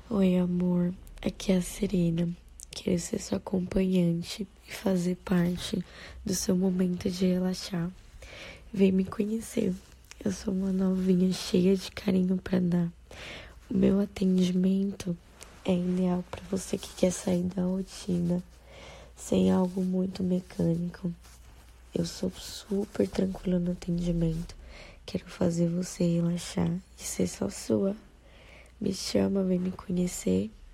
Oi, amor. Aqui é a Serena. Quero ser sua acompanhante e fazer parte do seu momento de relaxar. Vem me conhecer. Eu sou uma novinha cheia de carinho pra dar. O meu atendimento é ideal pra você que quer sair da rotina sem algo muito mecânico. Eu sou super tranquila no atendimento. Quero fazer você relaxar e ser só sua. Me chama, vem me conhecer.